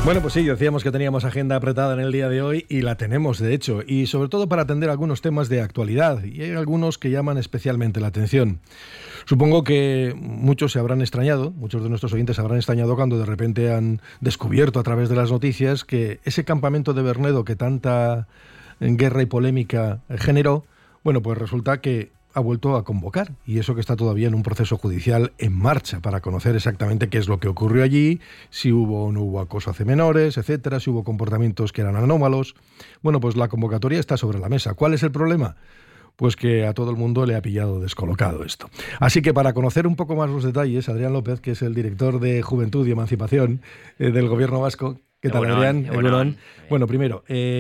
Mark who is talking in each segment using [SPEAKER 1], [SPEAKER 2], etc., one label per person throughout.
[SPEAKER 1] Bueno, pues sí, decíamos que teníamos agenda apretada en el día de hoy y la tenemos, de hecho, y sobre todo para atender algunos temas de actualidad, y hay algunos que llaman especialmente la atención. Supongo que muchos se habrán extrañado, muchos de nuestros oyentes se habrán extrañado cuando de repente han descubierto a través de las noticias que ese campamento de Bernedo que tanta guerra y polémica generó, bueno, pues resulta que ha vuelto a convocar, y eso que está todavía en un proceso judicial en marcha para conocer exactamente qué es lo que ocurrió allí, si hubo o no hubo acoso hacia menores, etcétera, si hubo comportamientos que eran anómalos. Bueno, pues la convocatoria está sobre la mesa. ¿Cuál es el problema? Pues que a todo el mundo le ha pillado descolocado esto. Así que para conocer un poco más los detalles, Adrián López, que es el director de Juventud y Emancipación del Gobierno vasco. ¿Qué tal, Adrián? Bueno, primero,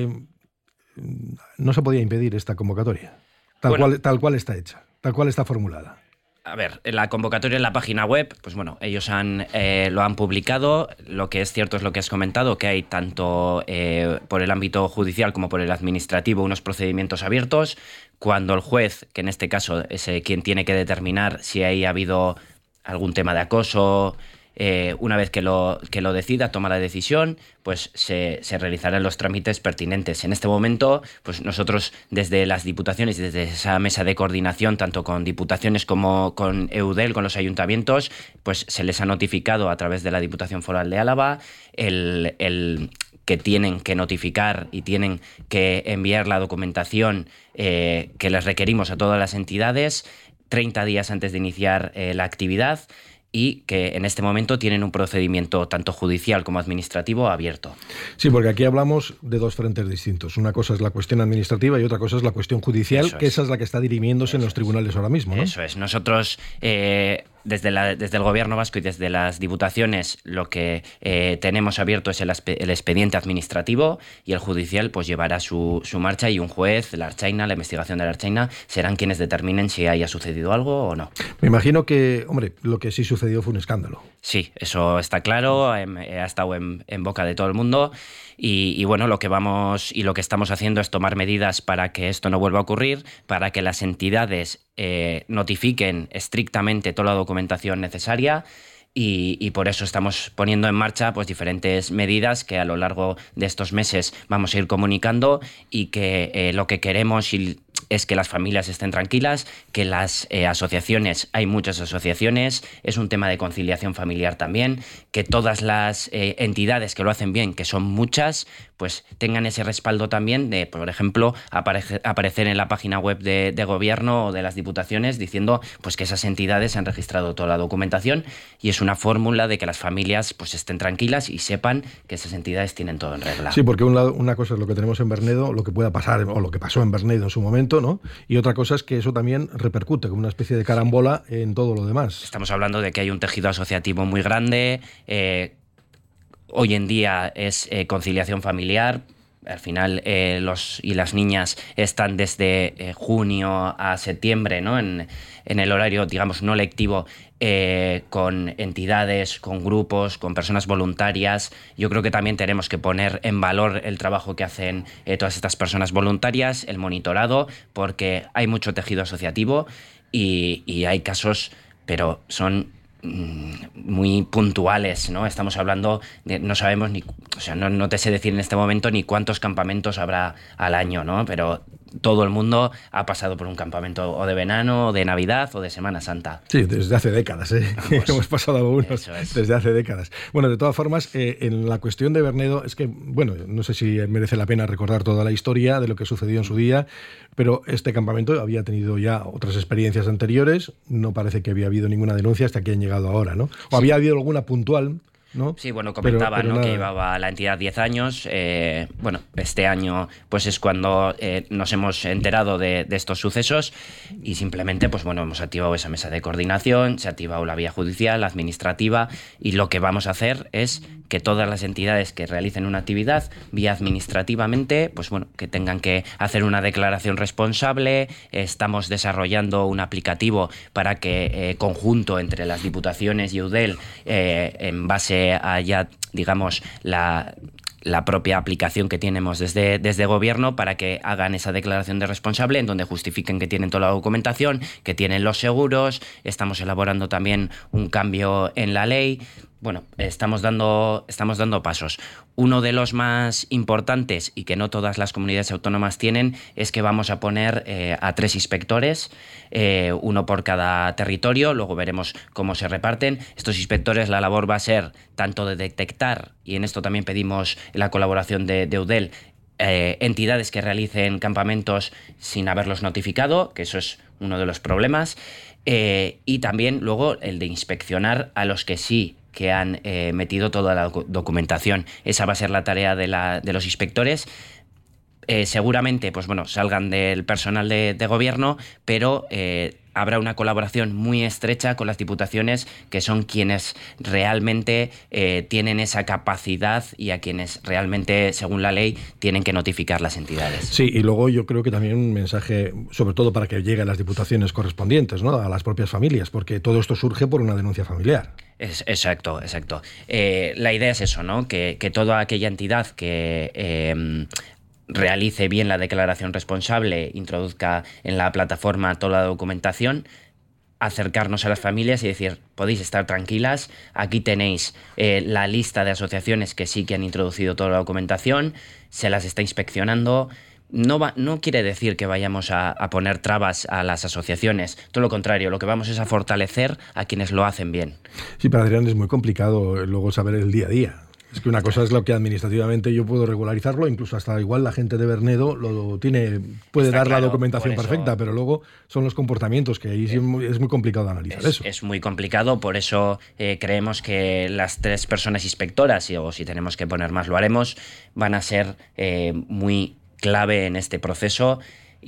[SPEAKER 1] no se podía impedir esta convocatoria. Tal cual está hecha, tal cual está formulada.
[SPEAKER 2] A ver, la convocatoria en la página web, pues bueno, ellos lo han publicado. Lo que es cierto es lo que has comentado, que hay tanto por el ámbito judicial como por el administrativo unos procedimientos abiertos. Cuando el juez, que en este caso es quien tiene que determinar si ha habido algún tema de acoso, una vez que lo decida, toma la decisión, pues se realizarán los trámites pertinentes. En este momento, pues nosotros desde las diputaciones, desde esa mesa de coordinación, tanto con diputaciones como con EUDEL, con los ayuntamientos, pues se les ha notificado a través de la Diputación Foral de Álava el que tienen que notificar y tienen que enviar la documentación que les requerimos a todas las entidades 30 días antes de iniciar la actividad, y que en este momento tienen un procedimiento tanto judicial como administrativo abierto.
[SPEAKER 1] Sí, porque aquí hablamos de dos frentes distintos. Una cosa es la cuestión administrativa y otra cosa es la cuestión judicial, esa es la que está dirimiéndose en los tribunales ahora mismo, ¿no?
[SPEAKER 2] Eso es. Nosotros, desde el Gobierno vasco y desde las diputaciones, lo que tenemos abierto es el expediente administrativo, y el judicial pues llevará su marcha, y un juez, la investigación de la Ertzaintza, serán quienes determinen si haya sucedido algo o no.
[SPEAKER 1] Me imagino que, hombre, lo que sí sucedió fue un escándalo.
[SPEAKER 2] Sí, eso está claro, ha estado en boca de todo el mundo, y bueno, lo que estamos haciendo es tomar medidas para que esto no vuelva a ocurrir, para que las entidades notifiquen estrictamente toda la documentación necesaria, y por eso estamos poniendo en marcha pues diferentes medidas que a lo largo de estos meses vamos a ir comunicando, y que lo que queremos es que las familias estén tranquilas, que las asociaciones, hay muchas asociaciones, es un tema de conciliación familiar también, que todas las entidades que lo hacen bien, que son muchas, pues tengan ese respaldo también de, por ejemplo, aparecer en la página web de gobierno o de las diputaciones diciendo pues que esas entidades han registrado toda la documentación, y es una fórmula de que las familias pues estén tranquilas y sepan que esas entidades tienen todo en regla.
[SPEAKER 1] Sí, porque una cosa es lo que tenemos en Bernedo, lo que pueda pasar o lo que pasó en Bernedo en su momento, ¿no? Y otra cosa es que eso también repercute como una especie de carambola en todo lo demás.
[SPEAKER 2] Estamos hablando de que hay un tejido asociativo muy grande. Hoy en día es conciliación familiar. Al final los y las niñas están desde junio a septiembre, ¿no? En el horario, digamos, no lectivo, con entidades, con grupos, con personas voluntarias. Yo creo que también tenemos que poner en valor el trabajo que hacen todas estas personas voluntarias, el monitorado, porque hay mucho tejido asociativo y hay casos, pero son muy puntuales, ¿no? Estamos hablando de, no sabemos ni, o sea, no te sé decir en este momento ni cuántos campamentos habrá al año, ¿no? Pero todo el mundo ha pasado por un campamento o de verano, o de Navidad, o de Semana Santa.
[SPEAKER 1] Sí, desde hace décadas, hemos pasado algunos desde hace décadas. Bueno, de todas formas, en la cuestión de Bernedo, es que, bueno, no sé si merece la pena recordar toda la historia de lo que sucedió en su día, pero este campamento había tenido ya otras experiencias anteriores, no parece que había habido ninguna denuncia hasta que han llegado ahora, ¿no? O había habido alguna puntual, ¿no?
[SPEAKER 2] Sí, bueno, comentaba, pero ¿no? Que llevaba la entidad 10 años. Bueno, este año pues es cuando nos hemos enterado de estos sucesos, y simplemente pues bueno, hemos activado esa mesa de coordinación, se ha activado la vía judicial, la administrativa, y lo que vamos a hacer es que todas las entidades que realicen una actividad vía administrativamente, pues bueno, que tengan que hacer una declaración responsable. Estamos desarrollando un aplicativo para que conjunto entre las diputaciones y EUDEL, en base a ya, digamos, la propia aplicación que tenemos desde gobierno, para que hagan esa declaración de responsable en donde justifiquen que tienen toda la documentación, que tienen los seguros. Estamos elaborando también un cambio en la ley. Bueno, estamos dando pasos. Uno de los más importantes y que no todas las comunidades autónomas tienen es que vamos a poner a 3 inspectores, uno por cada territorio, luego veremos cómo se reparten. Estos inspectores, la labor va a ser tanto de detectar, y en esto también pedimos la colaboración de Eudel, entidades que realicen campamentos sin haberlos notificado, que eso es uno de los problemas, y también luego el de inspeccionar a los que sí que han metido toda la documentación. Esa va a ser la tarea de los inspectores. Seguramente pues bueno, salgan del personal de gobierno, pero habrá una colaboración muy estrecha con las diputaciones, que son quienes realmente tienen esa capacidad y a quienes realmente, según la ley, tienen que notificar las entidades.
[SPEAKER 1] Sí, y luego yo creo que también un mensaje, sobre todo para que llegue a las diputaciones correspondientes, ¿no? A las propias familias, porque todo esto surge por una denuncia familiar.
[SPEAKER 2] Exacto. La idea es eso, ¿no? Que toda aquella entidad que realice bien la declaración responsable, introduzca en la plataforma toda la documentación, acercarnos a las familias y decir, podéis estar tranquilas, aquí tenéis la lista de asociaciones que sí que han introducido toda la documentación, se las está inspeccionando. No quiere decir que vayamos a poner trabas a las asociaciones, todo lo contrario, lo que vamos es a fortalecer a quienes lo hacen bien.
[SPEAKER 1] Sí, pero Adrián, es muy complicado luego saber el día a día. Es que una cosa es lo que administrativamente yo puedo regularizarlo, incluso hasta igual la gente de Bernedo puede dar la documentación perfecta, pero luego son los comportamientos, que ahí es muy complicado analizar eso.
[SPEAKER 2] Es muy complicado, por eso creemos que las 3 personas inspectoras, o si tenemos que poner más lo haremos, van a ser muy clave en este proceso.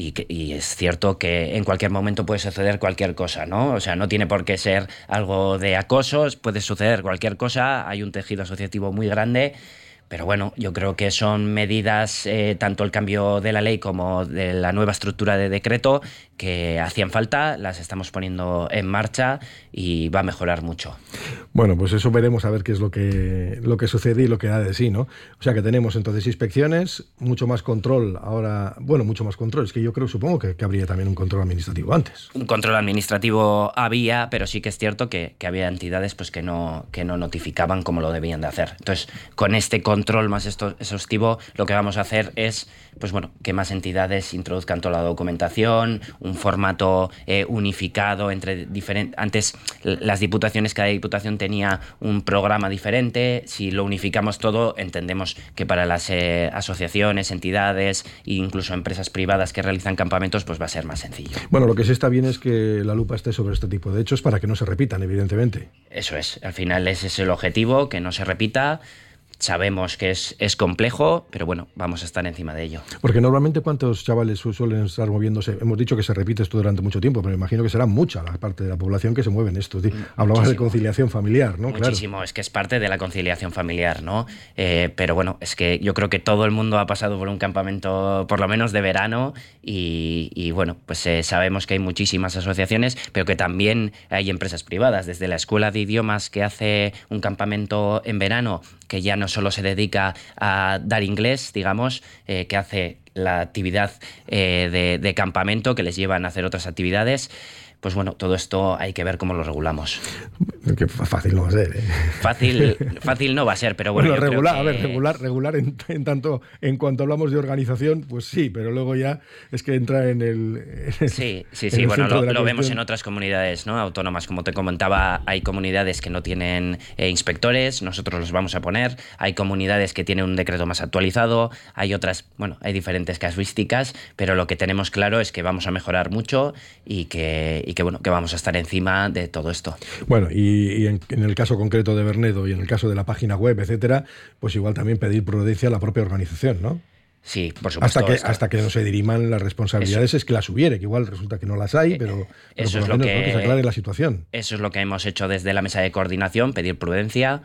[SPEAKER 2] Y es cierto que en cualquier momento puede suceder cualquier cosa, ¿no? O sea, no tiene por qué ser algo de acoso, puede suceder cualquier cosa, hay un tejido asociativo muy grande, pero bueno, yo creo que son medidas, tanto el cambio de la ley como de la nueva estructura de decreto, que hacían falta, las estamos poniendo en marcha y va a mejorar mucho.
[SPEAKER 1] Bueno, pues eso veremos a ver qué es lo que sucede y lo que da de sí, ¿no? O sea que tenemos entonces inspecciones, mucho más control ahora, bueno, mucho más control, es que yo supongo que habría también un control administrativo antes. Un
[SPEAKER 2] control administrativo había, pero sí que es cierto que había entidades pues que no notificaban como lo debían de hacer. Entonces, con este control más exhaustivo, lo que vamos a hacer es, pues bueno, que más entidades introduzcan toda la documentación, un formato unificado entre diferentes. Antes las diputaciones, cada diputación tenía un programa diferente. Si lo unificamos todo, entendemos que para las asociaciones, entidades e incluso empresas privadas que realizan campamentos, pues va a ser más sencillo.
[SPEAKER 1] Bueno, lo que sí está bien es que la lupa esté sobre este tipo de hechos para que no se repitan, evidentemente.
[SPEAKER 2] Eso es, al final ese es el objetivo, que no se repita. Sabemos que es complejo, pero bueno, vamos a estar encima de ello.
[SPEAKER 1] Porque normalmente, ¿cuántos chavales suelen estar moviéndose? Hemos dicho que se repite esto durante mucho tiempo, pero me imagino que será mucha la parte de la población que se mueve en esto. Hablabas de conciliación familiar, ¿no?
[SPEAKER 2] Muchísimo, claro. Es que es parte de la conciliación familiar, ¿no? Pero bueno, es que yo creo que todo el mundo ha pasado por un campamento, por lo menos de verano, y bueno, pues sabemos que hay muchísimas asociaciones, pero que también hay empresas privadas, desde la Escuela de Idiomas, que hace un campamento en verano, que ya no solo se dedica a dar inglés, digamos, que hace la actividad de campamento, que les llevan a hacer otras actividades. Pues bueno, todo esto hay que ver cómo lo regulamos.
[SPEAKER 1] Que fácil no va a ser, ¿eh?
[SPEAKER 2] Fácil no va a ser, pero bueno, yo
[SPEAKER 1] regular,
[SPEAKER 2] creo que...
[SPEAKER 1] a ver, regular en tanto, en cuanto hablamos de organización, pues sí, pero luego ya es que entra en el...
[SPEAKER 2] Sí, bueno, lo vemos en otras comunidades, ¿no? Autónomas, como te comentaba, hay comunidades que no tienen inspectores, nosotros los vamos a poner, hay comunidades que tienen un decreto más actualizado, hay otras, bueno, hay diferentes casuísticas, pero lo que tenemos claro es que vamos a mejorar mucho y que vamos a estar encima de todo esto.
[SPEAKER 1] Bueno, y en el caso concreto de Bernedo y en el caso de la página web, etcétera, pues igual también pedir prudencia a la propia organización, ¿no?
[SPEAKER 2] Sí, por supuesto.
[SPEAKER 1] Hasta que no se diriman las responsabilidades, es que las hubiere, que igual resulta que no las hay, pero
[SPEAKER 2] eso
[SPEAKER 1] por lo menos, ¿no? Que se aclare la situación.
[SPEAKER 2] Eso es lo que hemos hecho desde la mesa de coordinación, pedir prudencia.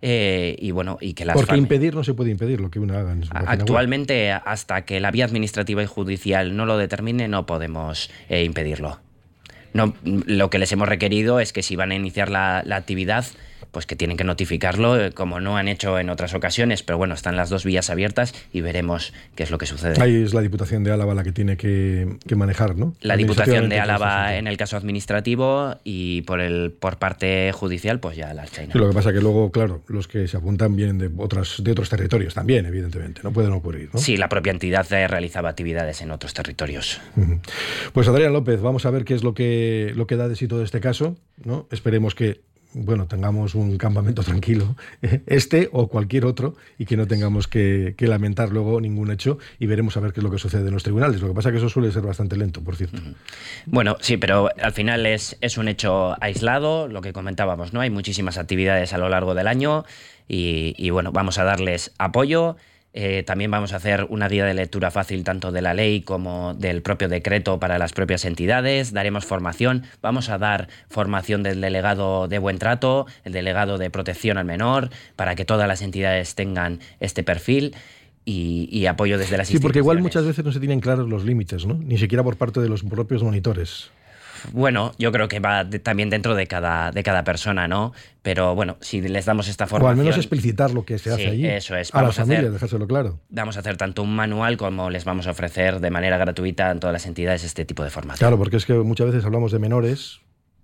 [SPEAKER 2] Y bueno, y que las
[SPEAKER 1] porque impedir no se puede impedir lo que uno haga en su página
[SPEAKER 2] actualmente
[SPEAKER 1] web.
[SPEAKER 2] Hasta que la vía administrativa y judicial no lo determine, no podemos impedirlo. No, lo que les hemos requerido es que si van a iniciar la actividad, pues que tienen que notificarlo, como no han hecho en otras ocasiones, pero bueno, están las dos vías abiertas y veremos qué es lo que sucede.
[SPEAKER 1] Ahí es la Diputación de Álava la que tiene que manejar, ¿no?
[SPEAKER 2] La Diputación de Álava en el caso administrativo y por parte judicial, pues ya la Ertzaintza.
[SPEAKER 1] Sí, lo que pasa que luego, claro, los que se apuntan vienen de otros territorios también, evidentemente, no pueden ocurrir, ¿no?
[SPEAKER 2] Sí, la propia entidad realizaba actividades en otros territorios.
[SPEAKER 1] Pues Adrián López, vamos a ver qué es lo que da de sí todo este caso, ¿no? Esperemos que tengamos un campamento tranquilo, o cualquier otro, y que no tengamos que lamentar luego ningún hecho, y veremos a ver qué es lo que sucede en los tribunales. Lo que pasa es que eso suele ser bastante lento, por cierto.
[SPEAKER 2] Bueno, sí, pero al final es un hecho aislado, lo que comentábamos, ¿no? Hay muchísimas actividades a lo largo del año y bueno, vamos a darles apoyo. También vamos a hacer una guía de lectura fácil tanto de la ley como del propio decreto para las propias entidades. Daremos formación, vamos a dar formación del delegado de buen trato, el delegado de protección al menor, para que todas las entidades tengan este perfil y apoyo desde las instituciones.
[SPEAKER 1] Sí, porque igual muchas veces no se tienen claros los límites, ¿no? Ni siquiera por parte de los propios monitores.
[SPEAKER 2] Bueno, yo creo que va también dentro de cada persona, ¿no? Pero bueno, si les damos esta formación...
[SPEAKER 1] O al menos explicitar lo que se hace allí.
[SPEAKER 2] Eso es.
[SPEAKER 1] A las familias, dejárselo claro.
[SPEAKER 2] Vamos a hacer tanto un manual como les vamos a ofrecer de manera gratuita en todas las entidades este tipo de formación.
[SPEAKER 1] Claro, porque es que muchas veces hablamos de menores,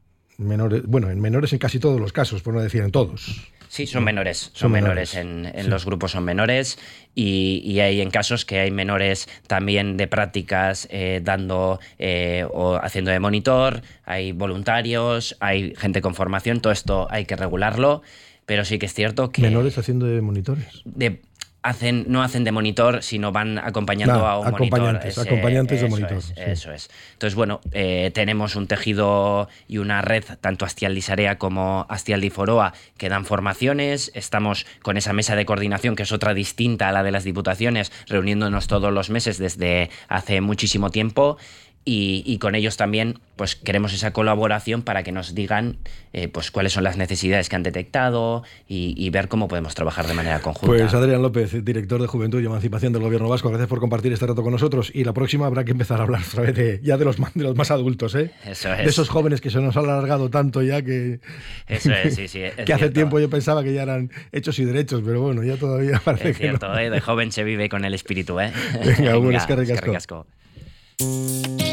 [SPEAKER 1] en menores en casi todos los casos, por no decir en todos.
[SPEAKER 2] Sí, son menores. En los grupos son menores y hay en casos que hay menores también de prácticas dando o haciendo de monitor, hay voluntarios, hay gente con formación, todo esto hay que regularlo, pero sí que es cierto que...
[SPEAKER 1] ¿Menores haciendo de monitores?
[SPEAKER 2] No hacen de monitor, sino van acompañando a un monitor.
[SPEAKER 1] Acompañantes de monitor.
[SPEAKER 2] Eso es. Entonces, bueno, tenemos un tejido y una red, tanto Astialdi Sarea como Astialdi Foroa, que dan formaciones. Estamos con esa mesa de coordinación, que es otra distinta a la de las diputaciones, reuniéndonos todos los meses desde hace muchísimo tiempo. Y con ellos también pues queremos esa colaboración para que nos digan pues cuáles son las necesidades que han detectado y ver cómo podemos trabajar de manera conjunta.
[SPEAKER 1] Pues Adrián López, director de Juventud y Emancipación del Gobierno Vasco, gracias por compartir este rato con nosotros, y la próxima habrá que empezar a hablar otra vez de los más adultos, ¿eh?
[SPEAKER 2] Eso es.
[SPEAKER 1] De esos jóvenes que se nos han alargado tanto ya que...
[SPEAKER 2] Eso es, sí.
[SPEAKER 1] Que hace tiempo yo pensaba que ya eran hechos y derechos, pero bueno, ya todavía parece
[SPEAKER 2] es cierto,
[SPEAKER 1] que no.
[SPEAKER 2] De joven se vive con el espíritu, ¿eh?
[SPEAKER 1] Venga, es que ricasco.